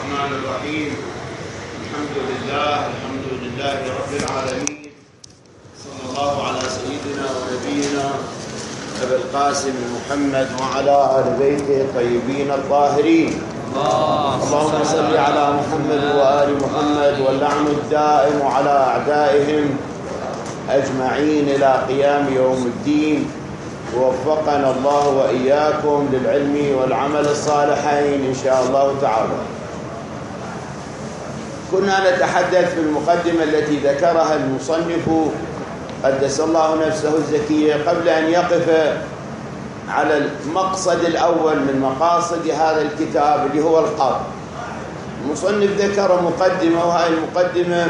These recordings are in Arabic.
الرحمن الرحيم. الحمد لله رب العالمين. صلى الله على سيدنا ونبينا أبي القاسم محمد وعلى آل بيته الطيبين الطاهرين. اللهم صل على محمد وآل محمد، واللعن الدائم على أعدائهم أجمعين إلى قيام يوم الدين. ووفقنا الله وإياكم للعلم والعمل الصالحين إن شاء الله تعالى. كنا نتحدث في المقدمة التي ذكرها المصنف قدس الله نفسه الزكية قبل أن يقف على المقصد الأول من مقاصد هذا الكتاب اللي هو القبض. المصنف ذكر مقدمة، وهذه المقدمة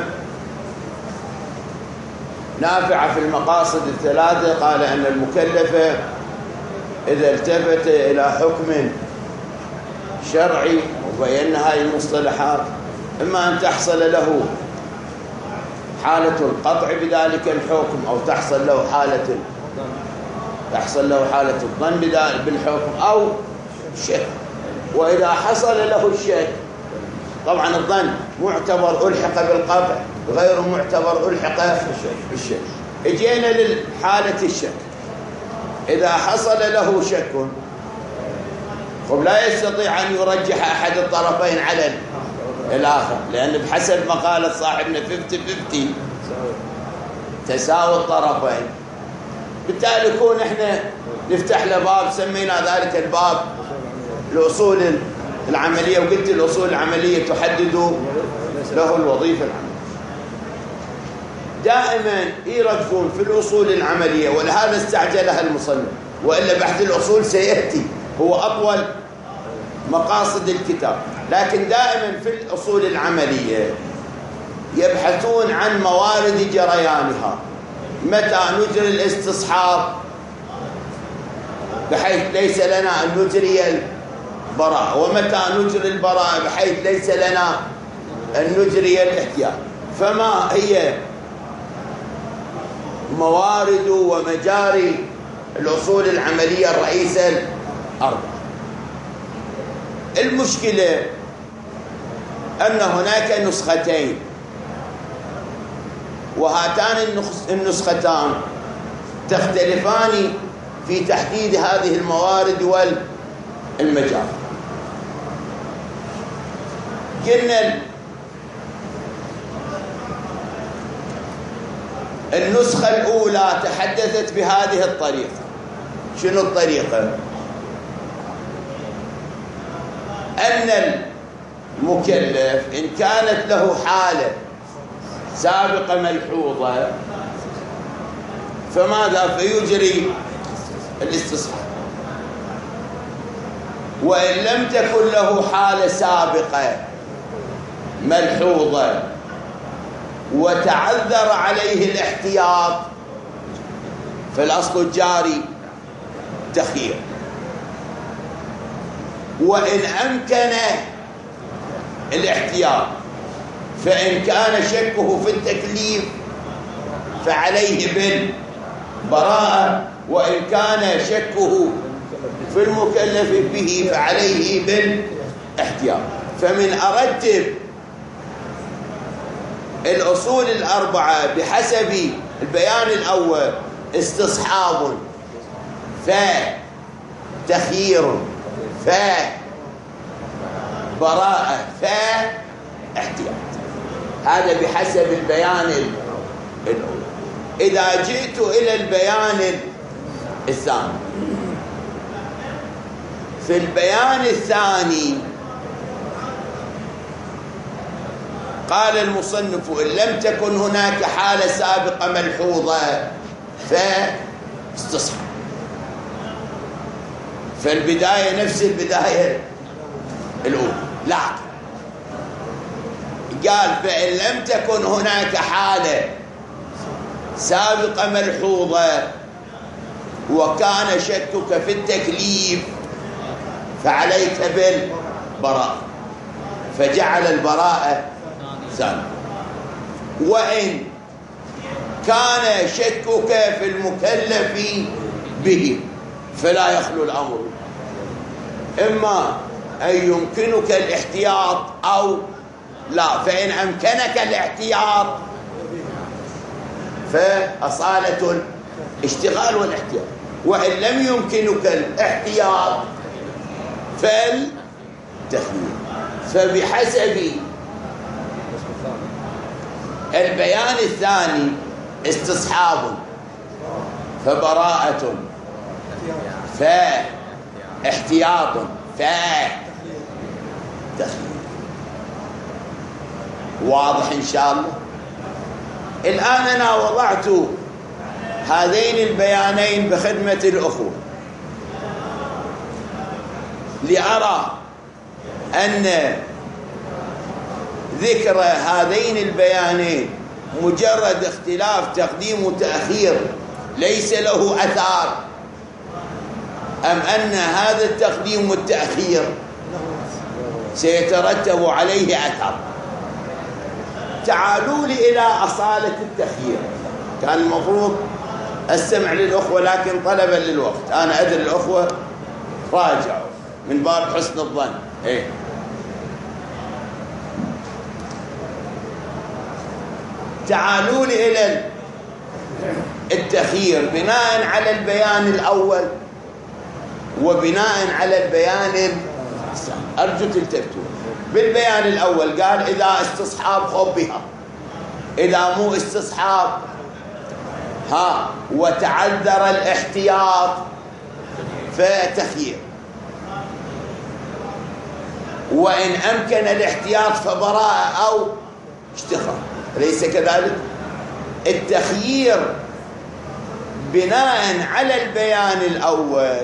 نافعة في المقاصد الثلاثة. قال أن المكلف إذا التفت إلى حكم شرعي وبين هذه المصطلحات، إما أن تحصل له حالة القطع بذلك الحكم، أو تحصل له حالة الظن بالحكم، أو الشك. وإذا حصل له الشك، طبعا الظن معتبر ألحق بالقطع، غير معتبر ألحق بالشك. اجينا للحالة الشك. إذا حصل له شك لا يستطيع أن يرجح أحد الطرفين على الآخر، لأن بحسب ما قال صاحبنا 50-50 تساوي الطرفين. بالتالي يكون احنا نفتح له باب سمينا ذلك الباب الأصول العملية، وقلت الأصول العملية تحدد له الوظيفة العملية. دائما يركزون في الأصول العملية، ولهذا استعجلها المصنف، وإلا بحث الأصول سيأتي، هو أطول مقاصد الكتاب. لكن دائما في الأصول العملية يبحثون عن موارد جريانها، متى نجري الاستصحاب بحيث ليس لنا أن نجري البراءة، ومتى نجري البراءة بحيث ليس لنا أن نجري الاحتياط. فما هي موارد ومجاري الأصول العملية الرئيسة الأربعة؟ المشكلة أن هناك نسختين، وهاتان النسختان تختلفان في تحديد هذه الموارد والمجال. قلنا النسخة الأولى تحدثت بهذه الطريقة. شنو الطريقة؟ أن المكلف إن كانت له حالة سابقة ملحوظة فماذا؟ فيجري الاستصحاب. وإن لم تكن له حالة سابقة ملحوظة وتعذر عليه الاحتياط فالأصل الجاري تخيير. وإن أمكن الاحتياط فإن كان شكه في التكليف فعليه بالبراءة، وإن كان شكه في المكلف به فعليه بالاحتياط. فمن أرتب الأصول الأربعة بحسب البيان الأول: استصحاب، فتخيير، فبراءة، فاحتياط. هذا بحسب البيان الأول. إذا جئت إلى البيان الثاني، في البيان الثاني قال المصنف: إن لم تكن هناك حالة سابقة ملحوظة فاستصحاب. فالبداية نفس البداية الأولى. لا، قال: فإن لم تكن هناك حالة سابقة ملحوظة وكان شكك في التكليف فعليك بالبراءة، فجعل البراءة ثانية. وإن كان شكك في المكلف به فلا يخلو الأمر، إما أي يمكنك الاحتياط أو لا. فإن أمكنك الاحتياط فأصالة الاشتغال والاحتياط، وإن لم يمكنك الاحتياط فالتخيير. فبحسب البيان الثاني استصحاب فبراءة فاحتياط فتخيير. واضح إن شاء الله؟ الآن أنا وضعت هذين البيانين بخدمة الأخوة لأرى أن ذكر هذين البيانين مجرد اختلاف تقديم وتأخير ليس له أثار، أم أن هذا التقديم والتأخير سيترتب عليه أثر. تعالوا لي إلى أصالة التخيير. كان المفروض أستمع للأخوة لكن طلبا للوقت، أنا أدري الأخوة راجعوا من باب حسن الظن. تعالوا لي إلى التخيير بناء على البيان الأول وبناء على البيان الثاني. أرجو تلتفتوا. بالبيان الأول قال إذا استصحاب خب بها، إذا مو استصحاب وتعذر الاحتياط فتخيير، وإن أمكن الاحتياط فبراءة أو اشتغال. أليس كذلك؟ التخيير بناء على البيان الأول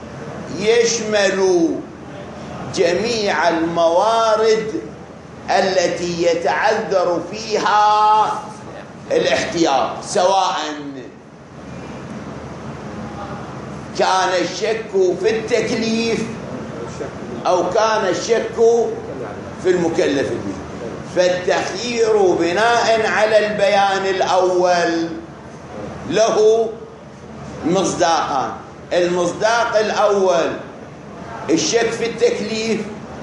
يشمل جميع الموارد التي يتعذر فيها الاحتياط، سواء كان الشك في التكليف أو كان الشك في المكلف به. فالتخيير بناء على البيان الأول له مصداقان. المصداق الأول الشك في التكليف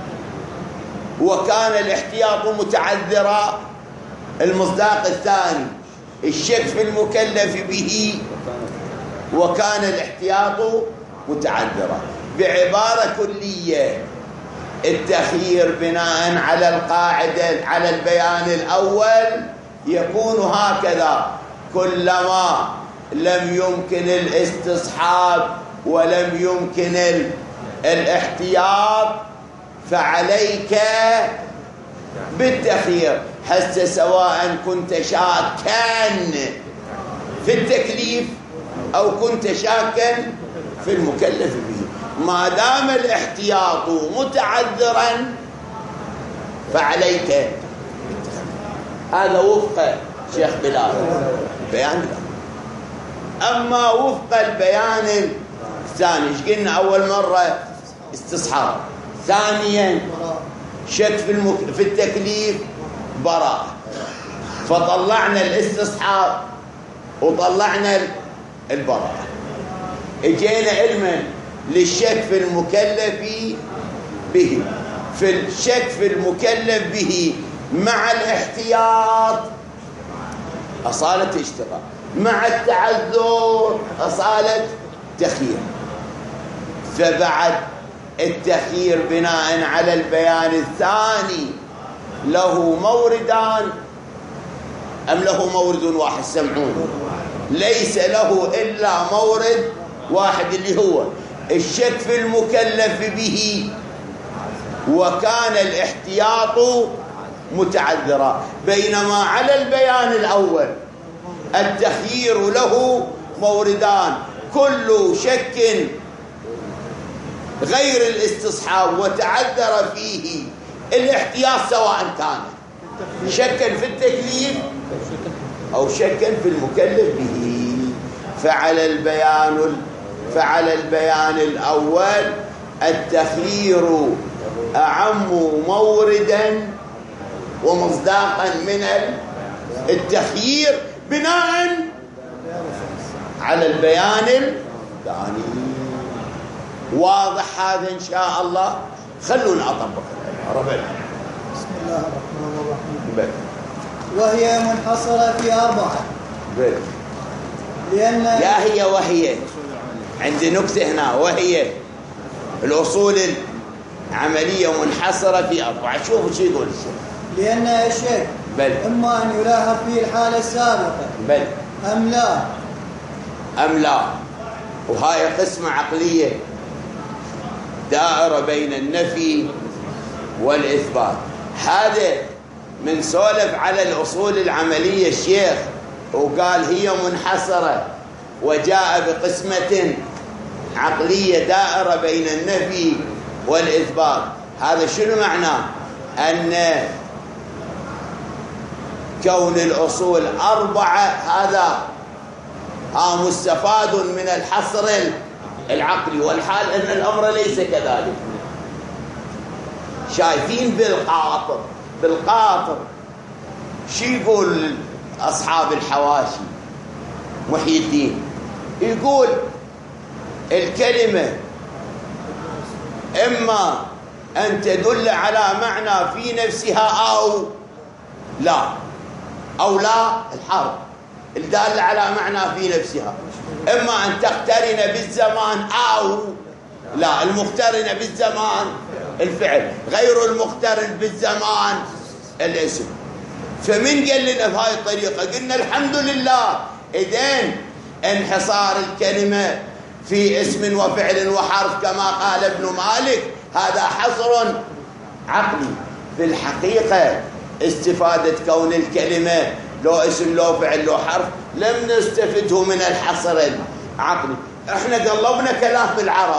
وكان الاحتياط متعذرا. المصداق الثاني الشك في المكلف به وكان الاحتياط متعذرا. بعبارة كلية التخيير بناء على القاعدة على البيان الأول يكون هكذا: كلما لم يمكن الاستصحاب ولم يمكن الاحتياط فعليك بالتخيير، حتى سواء كنت شاكا في التكليف أو كنت شاكا في المكلف به. ما دام الاحتياط متعذرا فعليك بالتخيير. هذا وفق شيخ بلال بيان. أما وفق البيان الثاني ايش قلنا؟ أول مرة استصحاب، ثانيا شك في التكليف، براءة. فطلعنا الاستصحاب وطلعنا البراءة. اجينا علما للشك في المكلف به. في الشك في المكلف به مع الاحتياط أصالة اشتغال، مع التعذر أصالة تخيير. فبعد التخيير بناء على البيان الثاني له موردان أم له مورد واحد؟ سمعون، ليس له إلا مورد واحد اللي هو الشك في المكلف به وكان الاحتياط متعذرا. بينما على البيان الأول التخيير له موردان: كل شك غير الاستصحاب وتعذر فيه الاحتياط سواء كان شكا في التكليف أو شكا في المكلف به. فعلى البيان الأول التخيير أعم موردا ومصداقا من التخيير بناء على البيان الثاني. واضح هذا إن شاء الله؟ خلونا أطبق العبارة. بسم الله الرحمن الرحيم. بل. وهي منحصرة في 4. بل. لأن يا هي وهي عندي نكتة هنا، وهي الأصول العملية منحصرة في 4. شوفوا شو يقول الشيخ. لأن الشك بل. إما أن يلاحظ في الحالة السابقة بل. أم لا. أم لا. وهاي قسمة عقلية دائرة بين النفي والإثبات. هذا من سولف على الأصول العملية الشيخ وقال هي منحصرة وجاء بقسمة عقلية دائرة بين النفي والإثبات. هذا شنو معناه؟ أن كون الأصول 4 هذا مستفاد من الحصر العقلي، والحال أن الأمر ليس كذلك. شايفين بالقاطر شو يقول أصحاب الحواشي؟ محي الدين يقول الكلمة إما أن تدل على معنى في نفسها أو لا الحرف الدالة على معنى في نفسها، إما أن تقترن بالزمان أو لا. المقترنة بالزمان الفعل، غير المقترن بالزمان الاسم. فمن قال لنا بهاي الطريقة؟ قلنا الحمد لله إذن انحصار الكلمة في اسم وفعل وحرف كما قال ابن مالك هذا حصر عقلي. في الحقيقة استفادة كون الكلمة لو اسم لو فعل لو حرف لم نستفده من الحصر العقلي. احنا قلبنا كلام العرب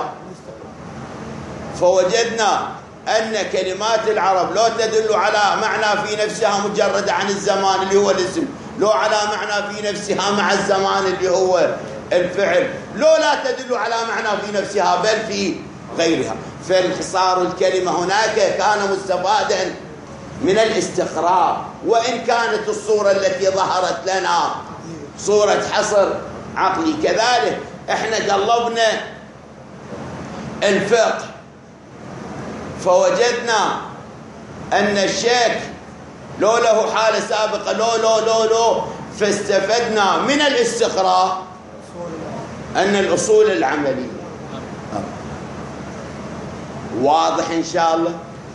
فوجدنا أن كلمات العرب لو تدل على معنى في نفسها مجرد عن الزمان اللي هو الاسم، لو على معنى في نفسها مع الزمان اللي هو الفعل، لو لا تدل على معنى في نفسها بل في غيرها. فانحصار الكلمة هناك كان مستفادا من الاستقراء، وإن كانت الصورة التي ظهرت لنا صورة حصر عقلي. كذلك احنا قلبنا الفقه فوجدنا أن الشك لو له حالة سابقة لو فاستفدنا من الاستقراء أن الأصول العملية واضح إن شاء الله.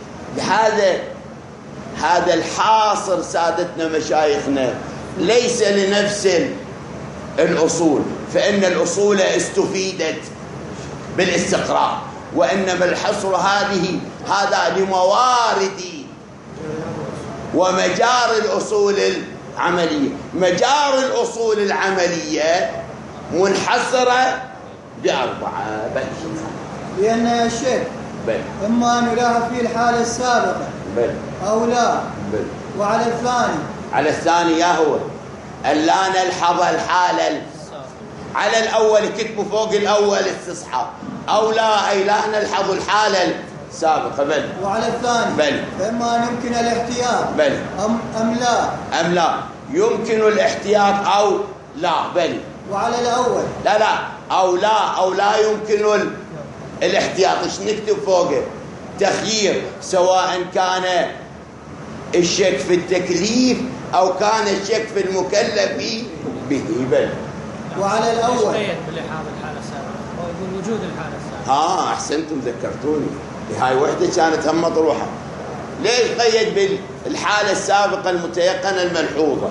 هذا الحاصر سادتنا مشايخنا ليس لنفس الأصول، فإن الأصول استفيدت بالاستقراء، وإنما الحصر هذا لموارد ومجار الأصول العملية. مجار الأصول العملية منحصرة ب4 بل. لأن الشك إما أن يلاحظ في الحالة السابقة بل. أو لا بل. وعلى الثاني يا هو ألا نلحظ الحالة على الأول كتبوا فوق الأول استصحاب أو لا أي لا نلحظ الحالة السابقة بل. وعلى الثاني بل. فإما أن يمكن الاحتياط بل. أم لا يمكن الاحتياط أو لا بل. وعلى الأول لا أو لا يمكن الاحتياط. ايش نكتب فوقه؟ تخيير، سواء كان الشك في التكليف أو كان الشك في المكلف به بل. وعلى الأول بالإحاطة الحالة السابقة أو يقول وجود الحالة السابقة. أحسنتم ذكرتوني، هاي وحدة كانت هم مطروحة. ليش قيد بالحالة السابقة المتيقنة الملحوظة؟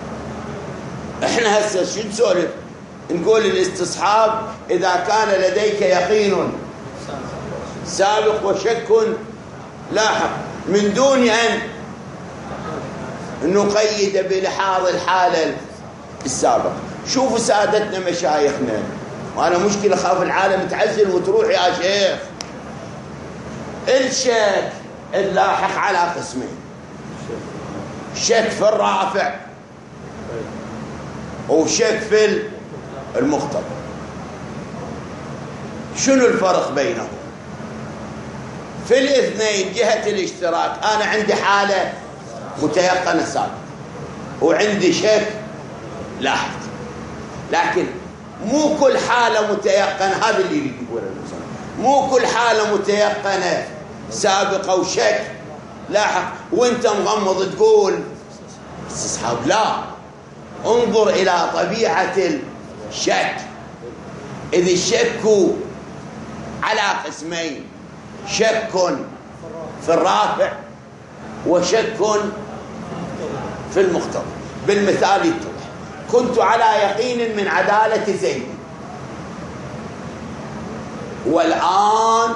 احنا هسه شو نسولف؟ نقول الاستصحاب إذا كان لديك يقين سابق وشك لاحق من دون أن نقيد بلحاظ الحالة السابقة. شوفوا سادتنا مشايخنا، وأنا مشكلة خاف العالم تعزل وتروح يا شيخ. الشك اللاحق على قسمين، شك في الرافع وشك في المخطب. شنو الفرق بينهم؟ في الاثنين جهة الاشتراك أنا عندي حالة متيقنة سابقة وعندي شك لاحق، لكن مو كل حالة متيقنة. هذا اللي يريد يقوله المصنف، مو كل حالة متيقنة سابقة وشك لاحق وانت مغمض تقول استصحاب. لا، انظر إلى طبيعة الشك. إذ الشك على قسمين: شك في الرافع وشك في المقتضى. بالمثال يتضح: كنت على يقين من عدالة زيد، والآن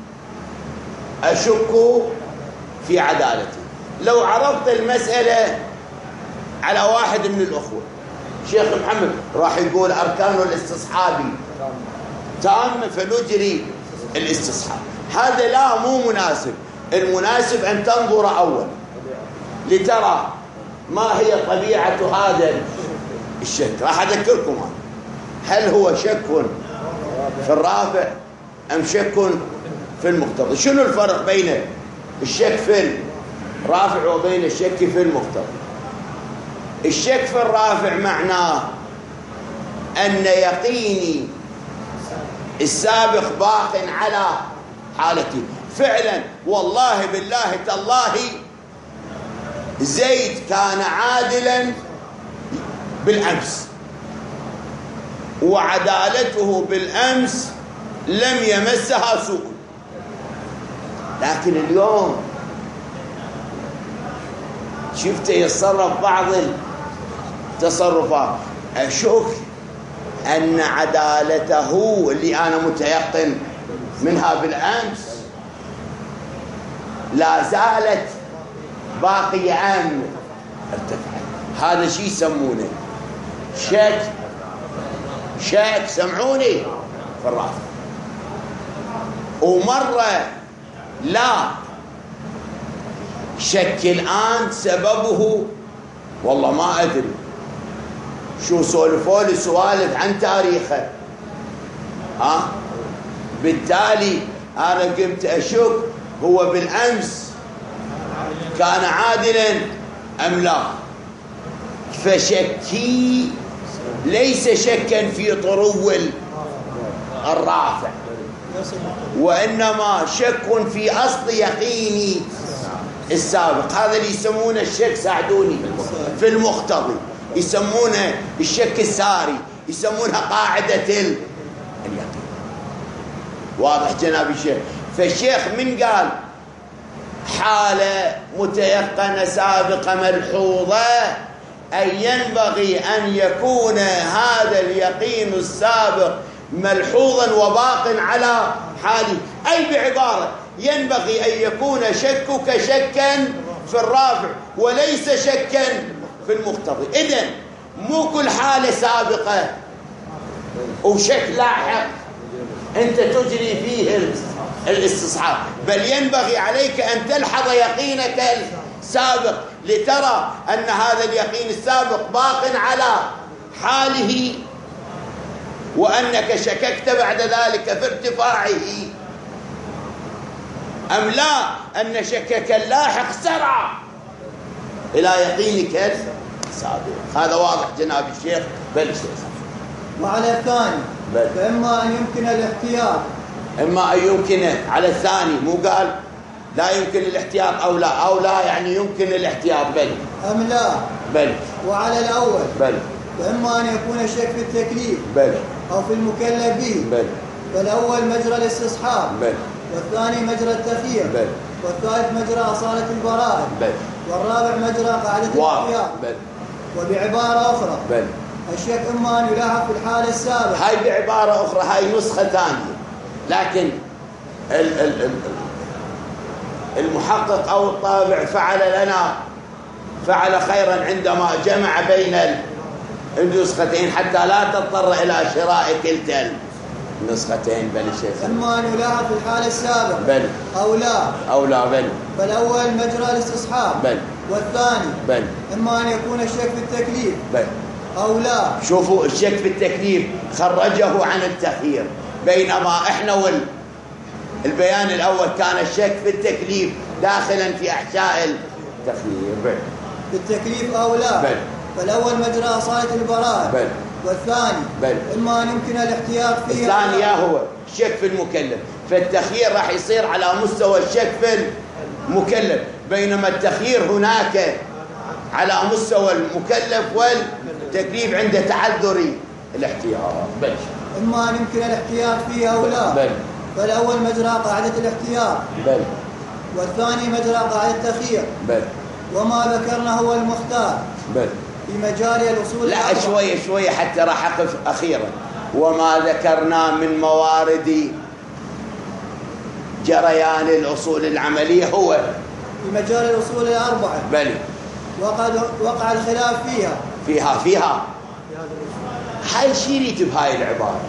أشك في عدالته. لو عرضت المسألة على واحد من الأخوة، شيخ محمد راح يقول أركان الاستصحاب تامة فنجري الاستصحاب. هذا لا، مو مناسب. المناسب أن تنظر أول لترى ما هي طبيعة هذا الشك. راح أذكركم هل هو شك في الرافع أم شك في المقتضى. شنو الفرق بين الشك في الرافع وبين الشك في المقتضى؟ الشك في الرافع معناه أن يقيني السابق باق على حالتي. فعلا والله بالله تالله زيد كان عادلا بالأمس، وعدالته بالأمس لم يمسها سوء، لكن اليوم شفت يتصرف بعض التصرفات. أشك أن عدالته اللي أنا متيقن منها بالأمس لا زالت باقية أم ارتفعت. هذا شيء يسمونه شك سمعوني في الرافع. ومرة لا، شك الآن سببه والله ما أدري شو سولفوا لي سوالف عن تاريخه، بالتالي أنا قمت أشك هو بالأمس كان عادلا أم لا. فشكي ليس شكا في طرو الرافع، وإنما شك في أصل يقيني السابق. هذا اللي يسمونه الشك، ساعدوني، في المقتضي يسمونه الشك الساري، يسمونها قاعدة اليقين. واضح جناب الشيخ؟ فالشيخ من قال حالة متيقنة سابقة ملحوظة أي ينبغي أن يكون هذا اليقين السابق ملحوظا وباق على حاله، أي بعبارة ينبغي أن يكون شكك شكا في الرافع وليس شكا في المقتضي. إذن مو كل حالة سابقة وشك لاحق أنت تجري فيه الاستصحاب، بل ينبغي عليك أن تلحظ يقينك السابق لترى أن هذا اليقين السابق باق على حاله، وأنك شككت بعد ذلك في ارتفاعه، أم لا أن شكك اللاحق سرع إلى يقينك السابق. هذا واضح جناب الشيخ؟ بل وعلى الثاني فإما أن يمكن الاحتياط، إما أن يمكن على الثاني، مو قال لا يمكن الاحتياط أو لا، أو لا يعني يمكن الاحتياط، بل أم لا، بل. وعلى الأول بل فإما أن يكون الشك في التكليف بل أو في المكلف به، بل. فالأول مجرى الاستصحاب، بل. والثاني مجرى التخيير، بل. والثالث مجرى أصالة البراءة، بل. والرابع مجرى قاعدة الاحتياط. بل. وبعبارة أخرى بل. الشك إما أن يلاحق في الحالة السابقة. هاي بعبارة أخرى، هاي نسخة ثانية، لكن المحقق أو الطابع فعل خيرا عندما جمع بين النسختين حتى لا تضطر إلى شراء كلتا النسختين. بل الشيخ إما أن يلاحق في الحالة السابقة بل أو لا بل. فالأول مجرى الاستصحاب، بل. والثاني بل. إما أن يكون الشك في التكليف، بل أو لا. شوفوا الشك في التكليف خرجه عن التخيير، بينما إحنا البيان الأول كان الشك في التكليف داخلا في أحشاء التخيير. بل. في التكليف أو لا. بل. فالأول مجرى أصالة البراءة، بل. والثاني بل. إما أن يمكن الاحتياط فيها. الثاني هو الشك في المكلف، فالتخيير راح يصير على مستوى الشك في المكلف، بينما التخيير هناك على مستوى المكلف والتكليف عند تعذر الاحتياط. بل إما أن يمكن الاحتياط فيها أو لا. بل فالأول مجرى قاعدة الاحتياط، بل والثاني مجرى قاعدة التخيير. بل وما ذكرنا هو المختار بل في مجال الأصول لا الأربعة. شوية حتى راح أقف أخيرا. وما ذكرنا من موارد جريان الأصول العملية هو في مجال الأصول الأربعة. بل وقد وقع الخلاف فيها هاي شيريت بهاي العبارة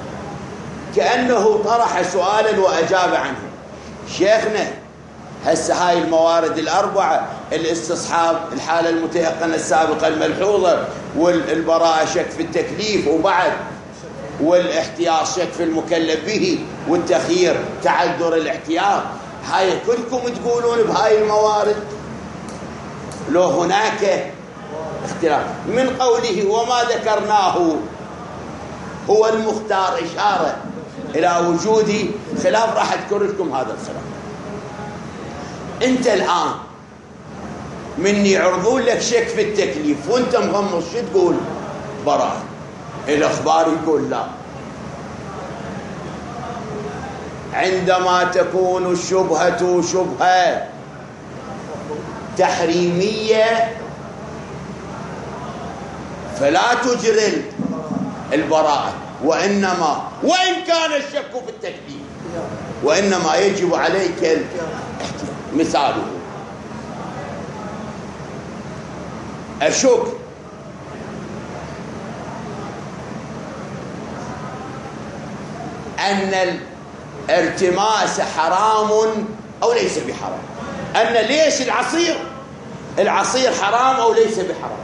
كأنه طرح سؤالا وأجاب عنه. شيخنا هسه هاي الموارد الأربعة، الاستصحاب الحالة المتيقنة السابقة الملحوظة، والبراءة شك في التكليف وبعد، والاحتياط شك في المكلف به، والتخيير تعذر الاحتياط، هاي كلكم تقولون بهاي الموارد لو هناك اختلاف. من قوله وما ذكرناه هو المختار إشارة إلى وجود خلاف، راح أذكر لكم هذا الخلاف. أنت الآن من يعرضون لك شك في التكليف وأنت مغمض شو تقول؟ براء. الأخبار يقول لا. عندما تكون الشبهة شبهة تحريمية فلا تجري البراءة، وإن كان الشك في التكليف، وإنما يجب عليك الاحتياط. مثاله أشك أن الارتماس حرام أو ليس بحرام، أن ليش العصير حرام أو ليس بحرام.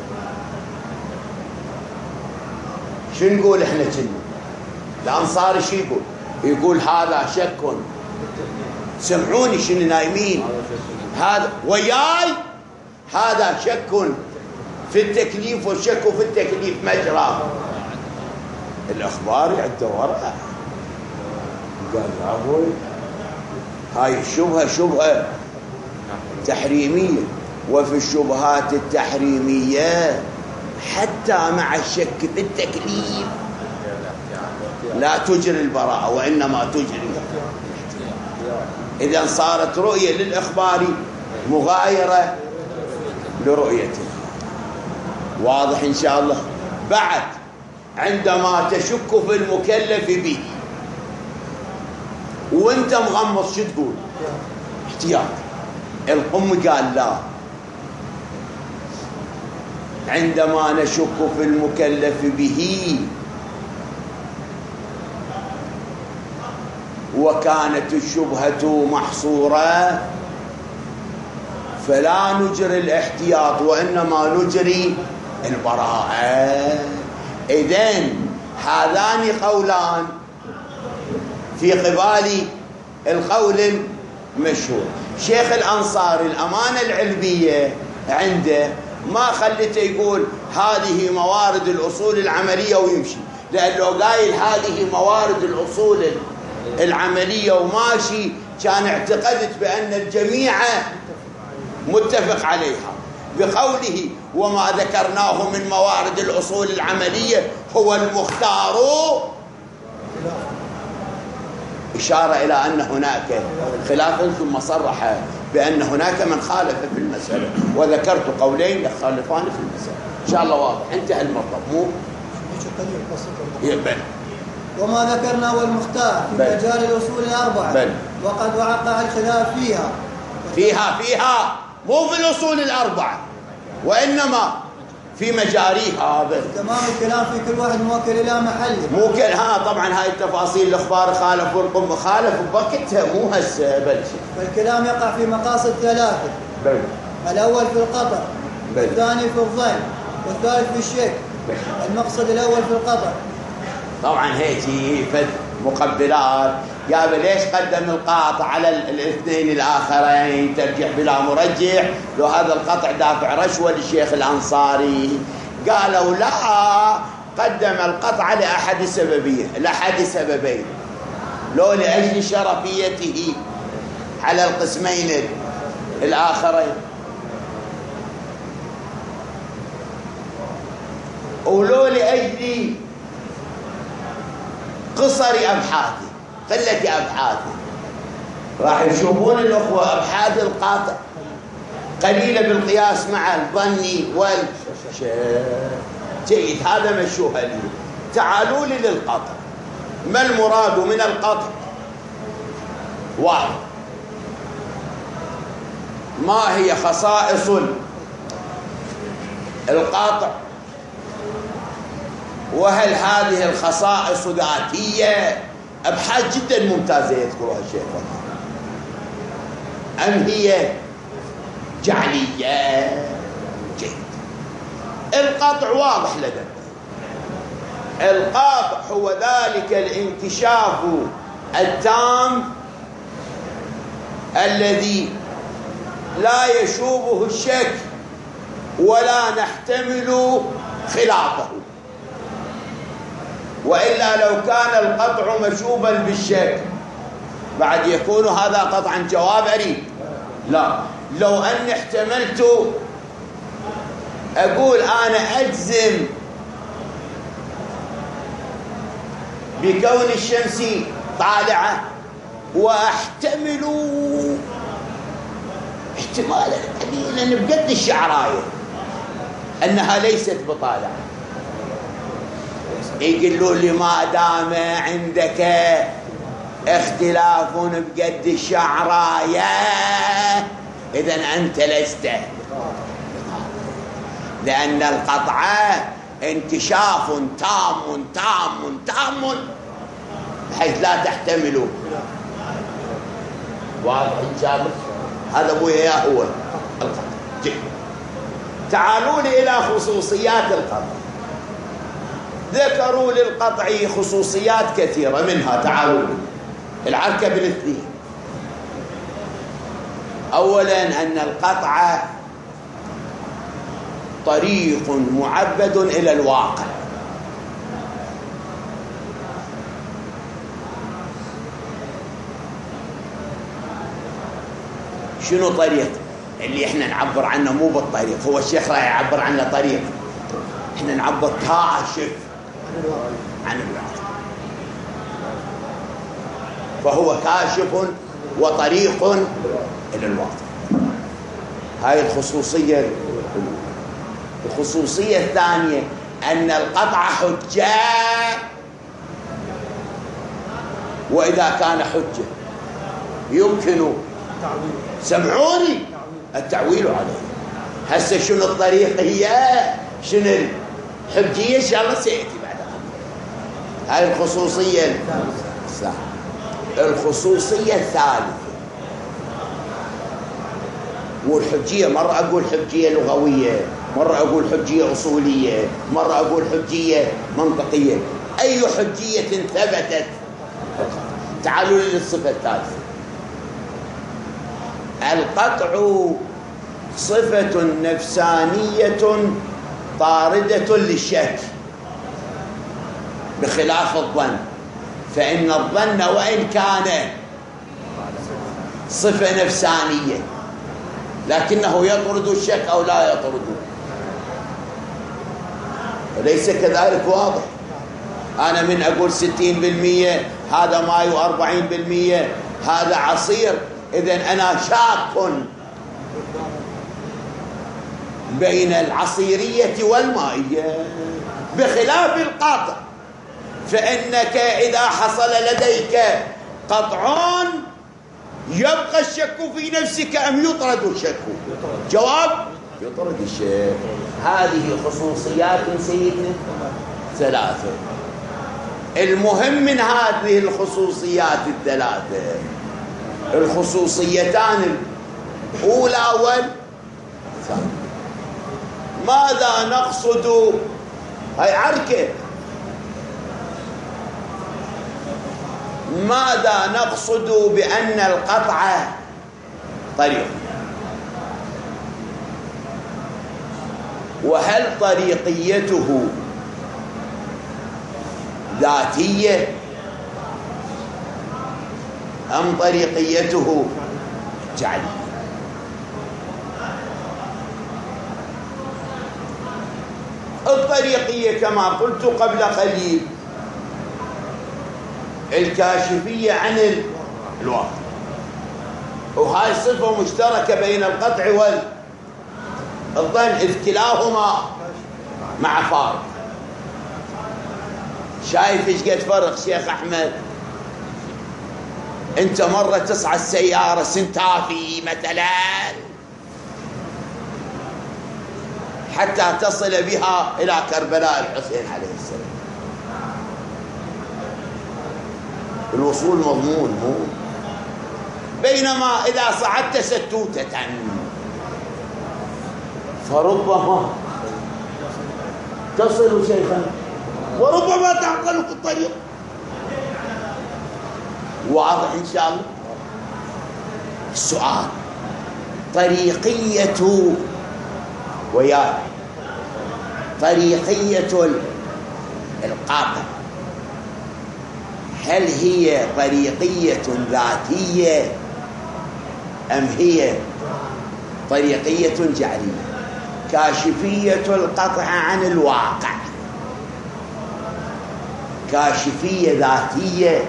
شو نقول احنا كنا الأنصاري؟ شو يقول هذا شك، سمعوني شنو نايمين، هذا وياي هذا شك في التكليف، والشك في التكليف مجرى الأخبار عنده وراء. قال يا أبوي هاي الشبهة شبهة تحريمية، وفي الشبهات التحريمية حتى مع الشك في التكليف لا تجري البراءة وإنما تجري. إذن صارت رؤية للإخبار مغايرة لرؤيته. واضح إن شاء الله. بعد عندما تشك في المكلف به وانت مغمض شو تقول؟ احتياط. القم قال لا، عندما نشك في المكلف به وكانت الشبهة محصورة فلا نجري الاحتياط وإنما نجري البراءة. إذن هذان قولان في قبال القول المشهور. شيخ الأنصاري الأمانة العلمية عنده ما خلته يقول هذه موارد الأصول العملية ويمشي، لأنه قايل هذه موارد الأصول العملية وماشي، كان اعتقدت بأن الجميع متفق عليها. بقوله وما ذكرناه من موارد الأصول العملية هو المختار، إشارة إلى أن هناك خلافا، ثم صرح بأن هناك من خالف في المسألة، وذكرت قولين يخالفان في المسألة. إن شاء الله واضح، انتهى المطلب. مو يبن. وما ذكرنا والمختار في مجال الأصول الأربعة وقد وقع الخلاف فيها مو في الأصول الأربعة وإنما في مجاريها. تمام الكلام في كل واحد موكل إلى محله. طبعا هاي التفاصيل الأخبار خالف والقم خالف بوقتها، مو هسه بلش. فالكلام يقع في مقاصد ثلاثة. الأول في القطع، والثاني في الظن، والثالث في الشك. المقصد الأول في القطع. طبعا هيك فد مقبلات. قال ليش قدم القاطع على الاثنين الآخرين ترجح بلا مرجح؟ لو هذا القطع دافع رشوة للشيخ الأنصاري. قالوا لا، قدم القطع لأحد سببين. لو لأجل شرفيته على القسمين الآخرين، ولو لأجل قصر أبحاثه، قلة أبحاثه. راح يشوفون الأخوة أبحاث القاطع قليلة بالقياس مع الظني جيد. هذا مشوها لي. تعالوا لي للقطع. ما المراد من القطع؟ واحد، ما هي خصائص القاطع؟ وهل هذه الخصائص ذاتية؟ أبحاث جدا ممتازة يذكرها الشيخ، أم هي جعلية؟ جيد. القطع واضح لدينا. القاطع هو ذلك الانكشاف التام الذي لا يشوبه الشك ولا نحتمل خلافه، وإلا لو كان القطع مشوبا بالشك بعد يكون هذا قطعا جوابري. لا، لو أني احتملت أقول أنا أجزم بكون الشمس طالعة، وأحتمل احتمالا قليلا بقد الشعراية أنها ليست بطالعة، يقولوا لي ما دام عندك اختلاف بقد الشعراية إذن أنت لست، لأن القطع انكشاف تام تام تام بحيث لا تحتمله. واضح إن شاء الله؟ هذا أبويا هو القطع. تعالوا لي إلى خصوصيات القطع. ذكروا للقطع خصوصيات كثيرة، منها تعالوا لي العركة بالاثنين. أولا أن القطع طريق معبد إلى الواقع. شنو طريق؟ اللي احنا نعبر عنه مو بالطريق، هو الشيخ راح يعبر عنه طريق، احنا نعبر كاشف عن الواقع، فهو كاشف وطريق إلى الواقع. هاي الخصوصية. الخصوصية الثانية أن القطع حجة، وإذا كان حجة يمكن سمعوني التعويل عليه. هسه شنو الطريق؟ هي شنو الحجية؟ إن شاء الله سيأتي بعد. هاي الخصوصية الثانية. الخصوصية الثالثة، والحجية مرة أقول حجية لغوية، مرة أقول حجية أصولية، مرة أقول حجية منطقية. أي حجية ثبتت؟ تعالوا للصفة الثالثة. القطع صفة نفسانية طاردة للشك بخلاف الظن، فإن الظن وإن كان صفة نفسانية لكنه يطرد الشك أو لا يطرده. ليس كذلك؟ واضح. أنا من أقول 60% هذا ماي و40% هذا عصير، إذن أنا شاك بين العصيرية والمائية، بخلاف القطع فإنك إذا حصل لديك قطع يبقى الشك في نفسك أم يطرد الشك؟ جواب: يطرد الشك. هذه خصوصيات سيدنا ثلاثة. المهم من هذه الخصوصيات الثلاثة الخصوصيتان الأولى والثانية. ماذا نقصد؟ هاي عركة. ماذا نقصد بأن القطع طريق؟ وهل طريقيته ذاتية أم طريقيته جعلية؟ الطريقية كما قلت قبل قليل الكاشفية عن الواقع، وهاي صفة مشتركة بين القطع والظن إذ كلاهما مع فارق. شايف ايش قد فرق شيخ أحمد؟ انت مرة تصعد سيارة سنتافي مثلا حتى تصل بها إلى كربلاء الحسين عليه السلام، الوصول مضمون مو. بينما إذا صعدت ستوتة فربما تصل شيخا وربما تعطلك الطريق. واضح إن شاء الله؟ السؤال طريقية ويا طريقية القاطع هل هي طريقية ذاتية أم هي طريقية جعلية؟ كاشفية القطع عن الواقع كاشفية ذاتية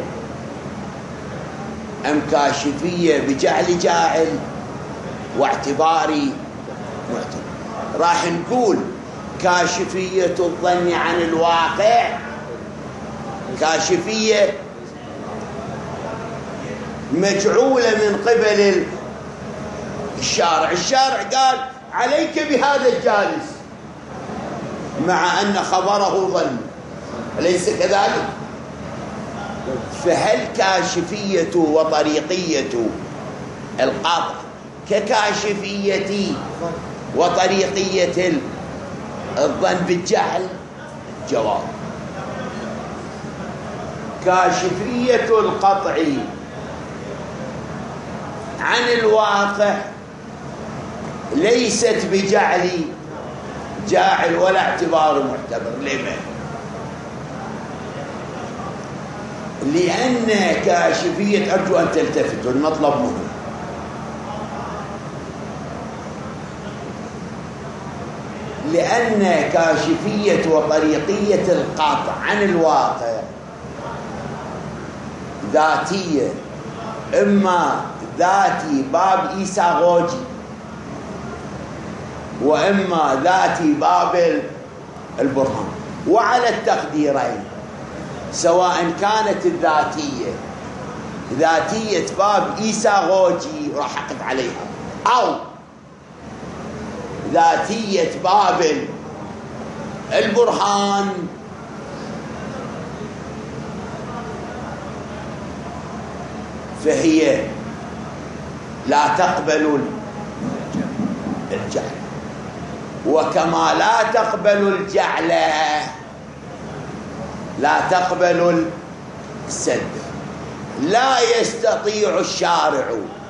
أم كاشفية بجعل جاعل واعتباري معتبر؟ راح نقول كاشفية الظن عن الواقع كاشفية مجعولة من قبل الشارع. الشارع قال عليك بهذا الجالس مع أن خبره ظن، أليس كذلك؟ فهل كاشفية وطريقية القطع ككاشفية وطريقية الظن بالجهل؟ جواب: كاشفية القطع عن الواقع ليست بجعل جاعل ولا اعتبار معتبر. لماذا؟ لأن كاشفية، أرجو أن تلتفتوا المطلب مهم، لأن كاشفية وطريقية القطع عن الواقع ذاتية، إما ذاتي باب إيساغوجي وإما ذاتي باب البرهان. وعلى التقديرين، سواء كانت الذاتية ذاتية باب إيساغوجي راح أقف عليها، أو ذاتية باب البرهان، فهي لا تقبل الجعل، وكما لا تقبل الجعل لا تقبل السد. لا يستطيع الشارع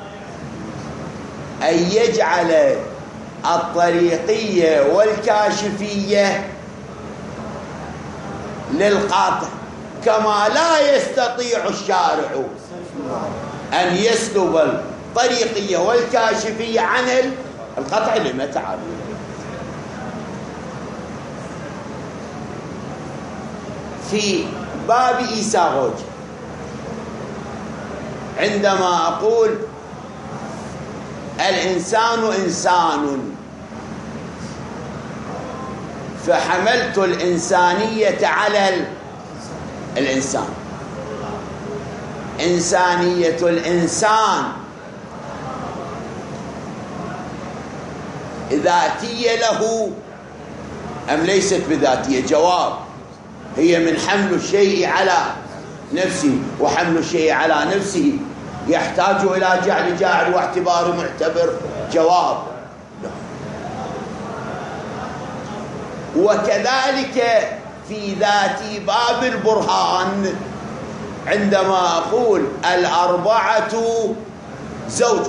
أن يجعل الطريقية والكاشفية للقاطع، كما لا يستطيع الشارع أن يسلب الطريقية والكاشفية عن القطع. لما تعالوا في باب إيساغوجي، عندما أقول الإنسان إنسان فحملت الإنسانية على الإنسان، إنسانية الإنسان ذاتية له أم ليست بذاتية؟ جواب: هي من حمل الشيء على نفسه، وحمل الشيء على نفسه يحتاج إلى جعل جاعل واعتبار معتبر. جواب: وكذلك في ذات باب البرهان، عندما أقول الأربعة زوج،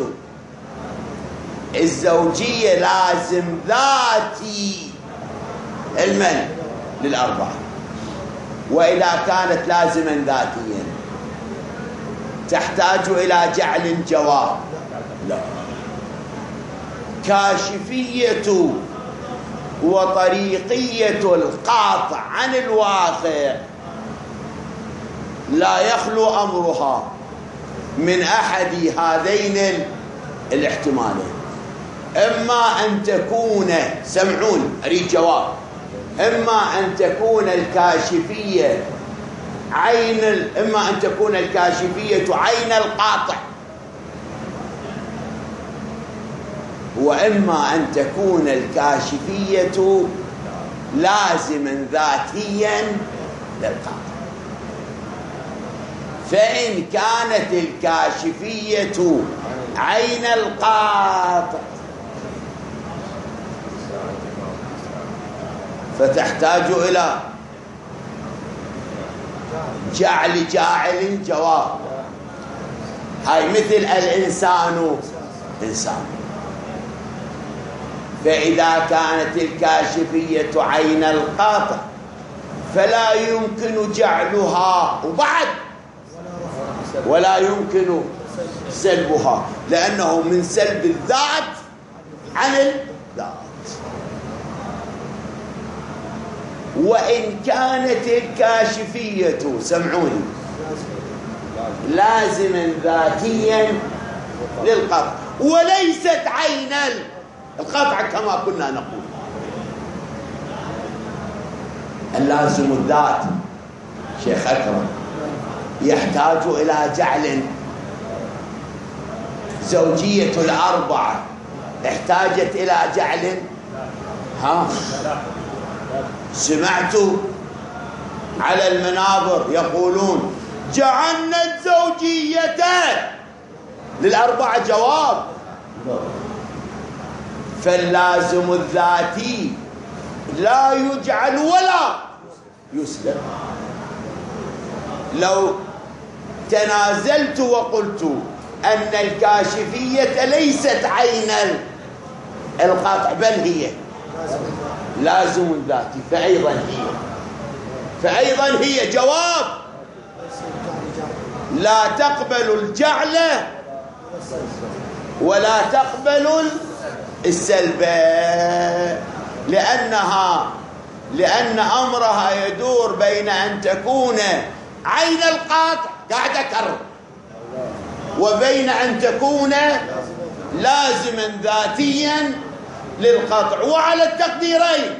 الزوجية لازم ذاتي المن للأربعة، وإذا كانت لازما ذاتيا تحتاج إلى جعل جواب. لا. كاشفية وطريقية القاطع عن الواقع لا يخلو أمرها من أحد هذين الاحتمالين. إما أن تكون، سمعون أريد جواب، إما أن تكون الكاشفية إما أن تكون الكاشفية عين القاطع، وإما أن تكون الكاشفية لازما ذاتيا للقاطع. فإن كانت الكاشفية عين القاطع فتحتاج إلى جاعل جواب. هاي مثل الإنسان إنسان. فإذا كانت الكاشفية عين القاطع فلا يمكن جعلها وبعد ولا يمكن سلبها، لأنه من سلب الذات عن الذات. وإن كانت الكاشفية، سمعوني، لازما ذاتيا للقطع وليست عين القطع كما كنا نقول. اللازم الذات شيخ أكرم يحتاج إلى جعل. زوجية الأربعة احتاجت إلى جعل. سمعت على المنابر يقولون جعلنا الزوجية للأربعة جواب. فاللازم الذاتي لا يجعل ولا يسلب. لو تنازلت وقلت أن الكاشفية ليست عين القطع بل هي لازم ذاتي فأيضا هي جواب لا تقبل الجعل ولا تقبل السلب، لأن أمرها يدور بين أن تكون عين القاطع، قاعد أكرر، وبين أن تكون لازما ذاتيا للقطع. وعلى التقديرين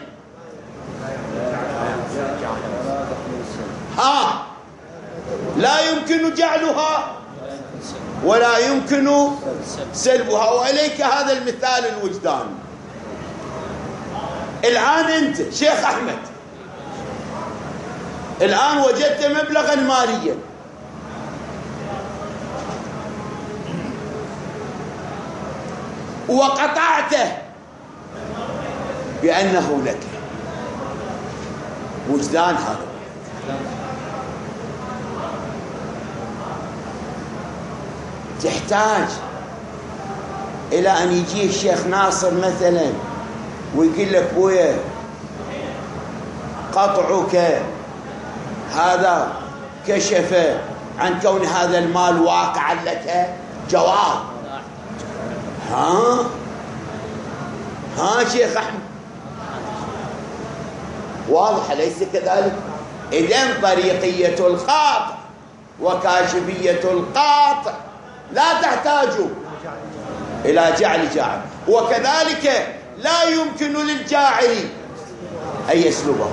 لا يمكن جعلها ولا يمكن سلبها. وإليك هذا المثال الوجداني. الآن أنت شيخ أحمد الآن وجدت مبلغا ماليا وقطعته بأنه لك، وجدان هذا. تحتاج إلى أن يجي الشيخ ناصر مثلا ويقول لك ويا قطعك هذا كشف عن كون هذا المال واقعا لك جواب. شيخ أحمد واضح أليس كذلك؟ إذن طريقية القاطع وكاشفية القاطع لا تحتاج إلى جعل جاعل، وكذلك لا يمكن للجاعل أن يسلبه.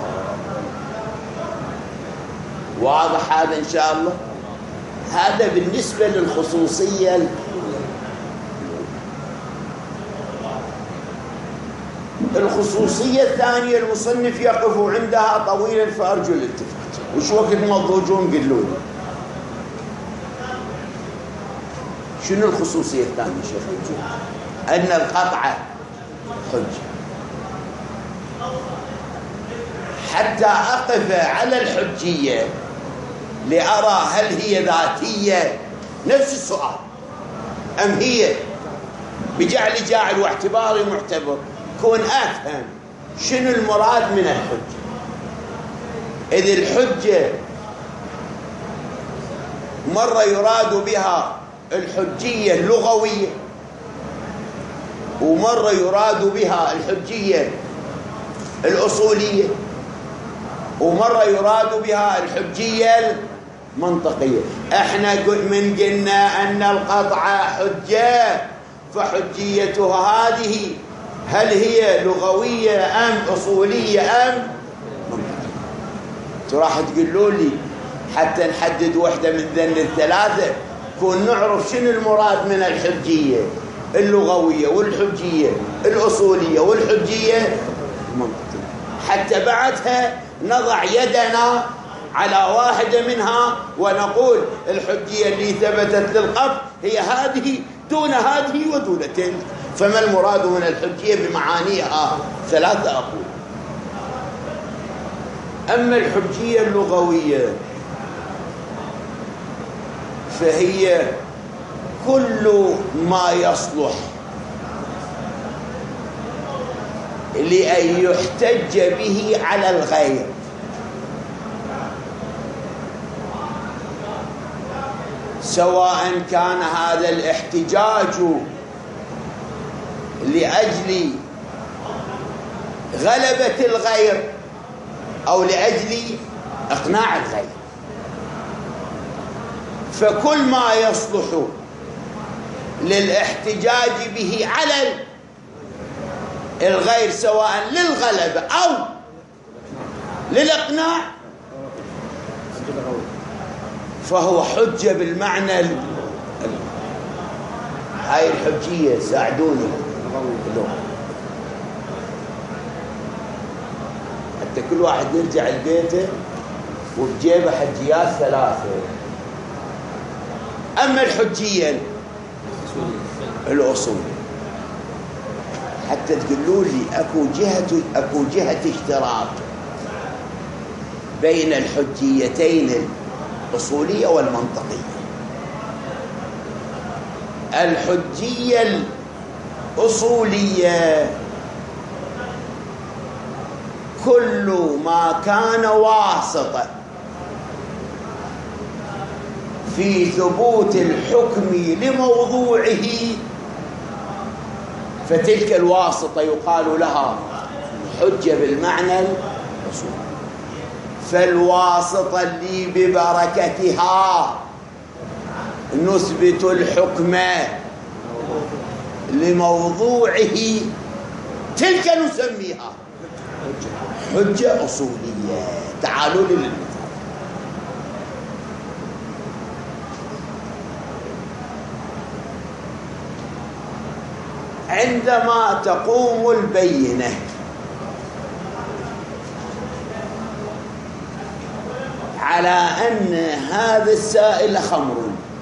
واضح هذا إن شاء الله؟ هذا بالنسبة للخصوصية. الخصوصية الثانية المصنف يقف عندها طويلا فأرجو الالتفات. وش وقت مضوجون قلوا لي شنو الخصوصية الثانية شيخ؟ أن القطع حجة. حتى أقف على الحجية لأرى هل هي ذاتية نفس السؤال أم هي بجعل جاعل واعتباري معتبر، كون أفهم شنو المراد من الحجة. إذ الحجة مرة يراد بها الحجية اللغوية، ومرة يراد بها الحجية الأصولية، ومرة يراد بها الحجية المنطقية. احنا من قلنا أن القطع حجة، فحجيتها هذه هل هي لغوية أم أصولية أم منطقية؟ راح تقولوا لي حتى نحدد وحدة من ذن الثلاثة كون نعرف شنو المراد من الحجية اللغوية والحجية الأصولية والحجية المنطقية، حتى بعدها نضع يدنا على واحدة منها ونقول الحجية اللي ثبتت للقطع هي هذه دون هذه ودون تلك. فما المراد من الحجية بمعانيها ثلاثة أقول. أما الحجية اللغوية فهي كل ما يصلح لأن يحتج به على الغير، سواء كان هذا الاحتجاج لأجل غلبة الغير أو لأجل إقناع الغير. فكل ما يصلح للاحتجاج به على الغير سواء للغلبة أو للإقناع فهو حجة بالمعنى هاي الحجية. ساعدوني حتى كل واحد يرجع لبيته وبجيبه حجيات ثلاثة. أما الحجية الأصول حتى تقولوا لي أكو جهة اشتراك بين الحجيتين الأصولية والمنطقية. الحجية الأصولية كل ما كان واسطة في ثبوت الحكم لموضوعه فتلك الواسطة يقال لها حجة بالمعنى الأصولي. فالواسطة اللي ببركتها نثبت الحكم لموضوعه تلك نسميها حجة أصولية. تعالوا لي للمثال. عندما تقوم البينة على أن هذا السائل خمر،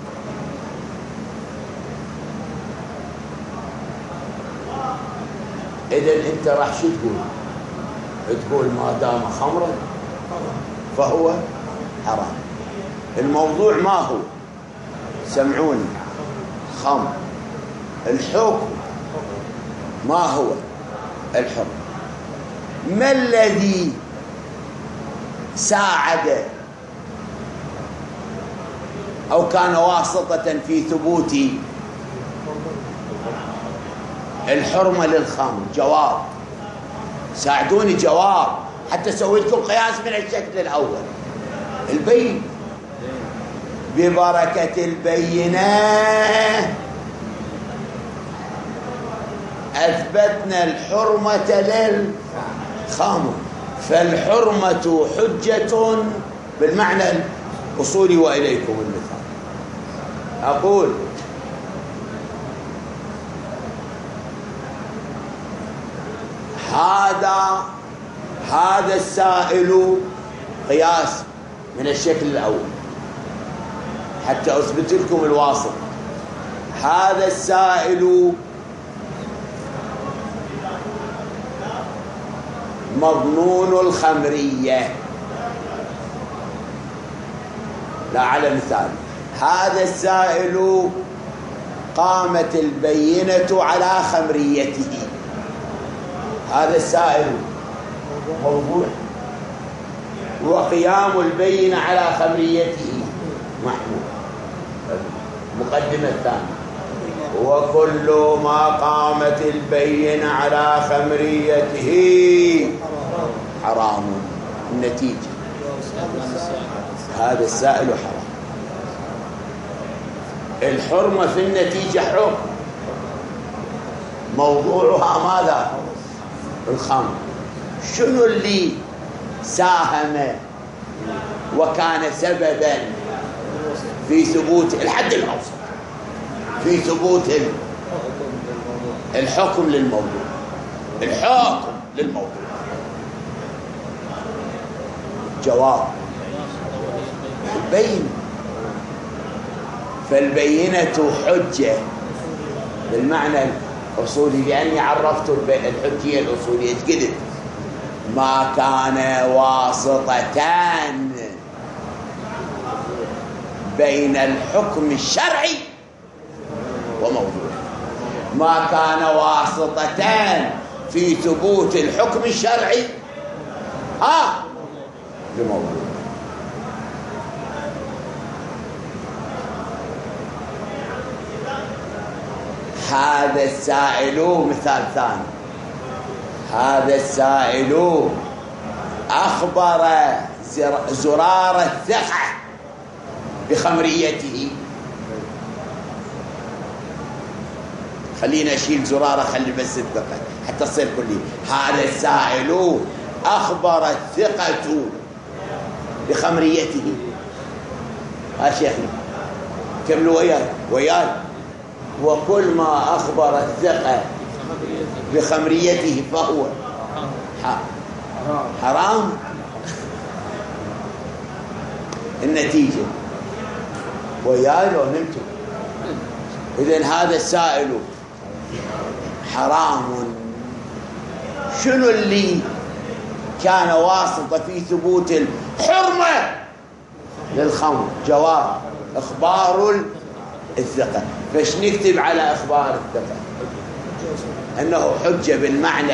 إذن أنت راح شو تقول ما دام خمرا فهو حرام. الموضوع ما هو؟ سمعوني، خمر. الحكم ما هو؟ الحكم. ما الذي ساعد أو كان واسطة في ثبوت الحرمة للخمر؟ جواب، ساعدوني جواب حتى سويت لكم قياس من الشكل الأول. البين ببركة البينة أثبتنا الحرمة للخمر، فالحرمة حجة بالمعنى الأصولي. وإليكم المثال. أقول هذا السائل قياس من الشكل الأول حتى أثبت لكم الواسط. هذا السائل مضمون الخمرية. لا، على مثال، هذا السائل قامت البينة على خمريته. هذا السائل موضوع، وقيام البينة على خمريته محمود. المقدمة الثانية: وكل ما قامت البينة على خمريته حرام. النتيجة هذا السائل حرام. الحرمة في النتيجة حكم، موضوعها ماذا؟ الخمر. شنو اللي ساهم وكان سببا في ثبوت الحد الأوسط، في ثبوت الحكم للموضوع؟ الحكم للموضوع. جواب: البينة. فالبينة حجة بالمعنى الأصولي، لأني عرفت الحجية الأصولية. قلت ما كان واسطتان بين الحكم الشرعي وموضوعه، ما كان واسطتان في ثبوت الحكم الشرعي لموضوعه. هذا السائل، مثال ثاني: هذا السائل أخبر زرار الثقة بخمريته. خلينا أشيل زرارة، خلي بس الثقة حتى تصير كلية. هذا السائل أخبر الثقة بخمريته. شيخنا كملوا وياي. وكل ما أخبر الثقة بخمريته فهو حرام. النتيجة وياي لو نمتم. إذن هذا السائل حرام. شنو اللي كان واسطة في ثبوت الحرمة للخمر؟ جواب: إخبار الثقة. فايش نكتب على إخبار الثقة؟ أنه حجة بالمعنى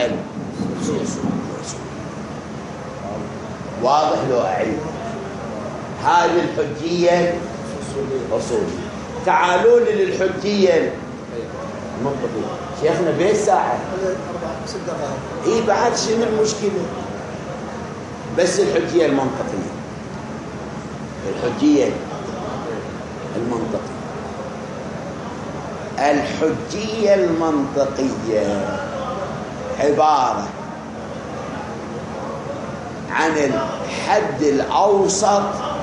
واضح. لو أعيد هذه الحجية أصولية. تعالوا لي للحجية المنطقية. شيخنا بين ساعة بعد شنو المشكلة؟ بس الحجية المنطقية. الحجية المنطقية. الحجية المنطقية عبارة عن الحد الأوسط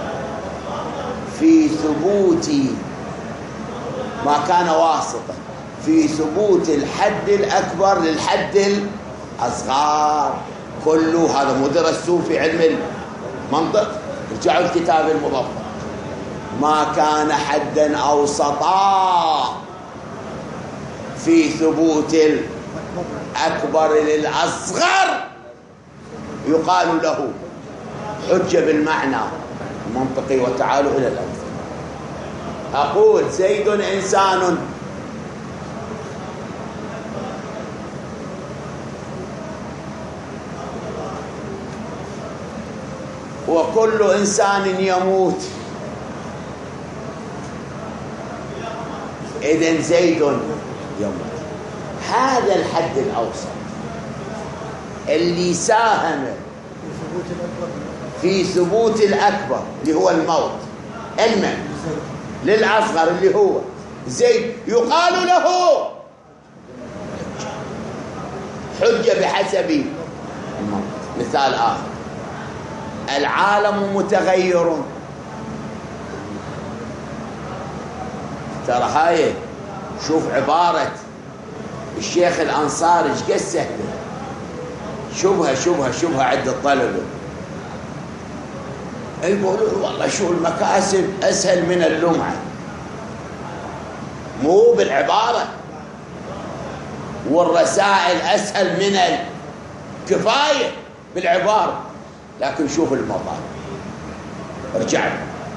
في ثبوت ما كان واسطة في ثبوت الحد الأكبر للحد الأصغر. كله هذا مو درستوه في علم المنطق؟ ارجعوا الكتاب المضبط. ما كان حدا أوسطا في ثبوت الأكبر للأصغر يقال له حجة بالمعنى المنطقي. وتعالوا إلى الأمثلة. أقول زيد إنسان وكل إنسان يموت. إذن زيد يموت. هذا الحد الأوسط اللي ساهم في ثبوت الأكبر اللي هو الموت، للأصغر اللي هو زيد، يقال له حجة بحسب الموت. مثال آخر: العالم متغير. ترى هاي شوف عبارة الشيخ الأنصاري ايش قد سهلة. شوفها عند الطلبة. يقولون والله شو المكاسب أسهل من اللمعة. مو بالعبارة، والرسائل أسهل من الكفاية بالعبارة. لكن شوف المطالب. ارجع.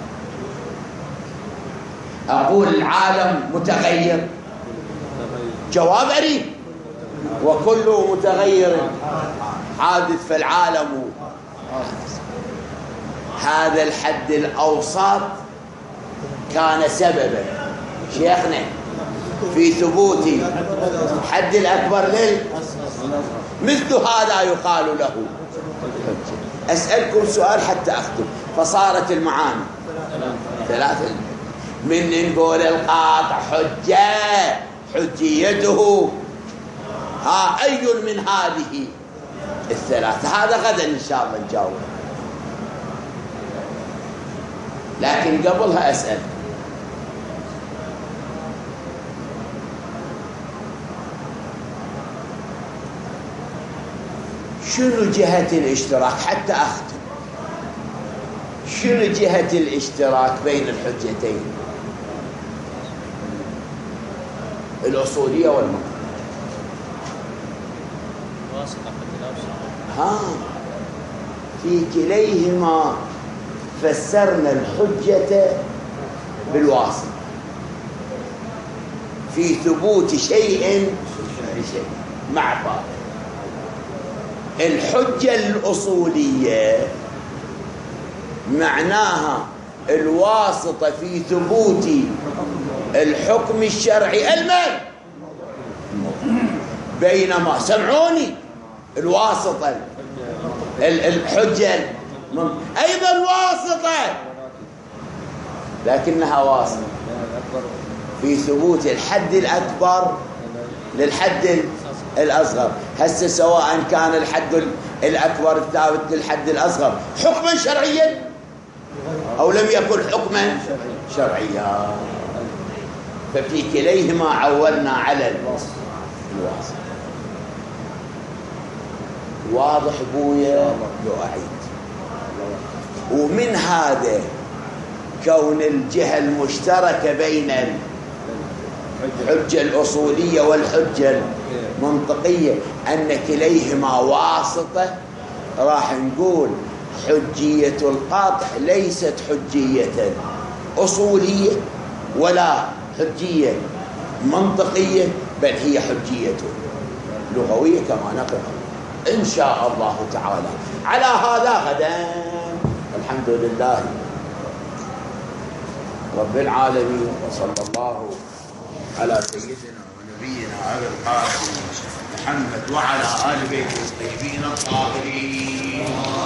أقول العالم متغير. جواب أريد. وكله متغير حادث، فالعالم حادث. هذا الحد الأوسط كان سببا شيخنا في ثبوت الحد الأكبر مثل هذا يقال له حجة. أسألكم سؤال حتى أختم. فصارت المعاني ثلاثة. من نقول القاطع حجيته أي من هذه الثلاثة؟ هذا غدا إن شاء الله نجاوب. لكن قبلها أسأل، شنو جهة الاشتراك؟ حتى أختم، شنو جهة الاشتراك بين الحجتين الأصولية والمنطقية؟ في كليهما فسرنا الحجة بالواسطة في ثبوت شيء بشيء مع بعض. الحجة الأصولية معناها الواسطة في ثبوت الحكم الشرعي المن، بينما سمعوني الواسطة الحجة أيضا واسطة، لكنها واسطة في ثبوت الحد الأكبر للحد الأصغر. هسه سواء كان الحد الأكبر الثابت للحد الأصغر حكما شرعيا أو لم يكن حكما شرعيا، ففي كليهما عولنا على الواسطة. واضح بويا؟ لو أعيد. ومن هذا كون الجهة المشتركة بين الحجة الأصولية والحجة المنطقية أن كليهما واسطة، راح نقول حجية القاطع ليست حجية أصولية ولا حجية منطقية، بل هي حجية لغوية كما نقرأ إن شاء الله تعالى. على هذا غدا الحمد لله رب العالمين، وصلى الله على سيدنا ونبينا أبي القاسم محمد وعلى آل بيته الطيبين الطاهرين.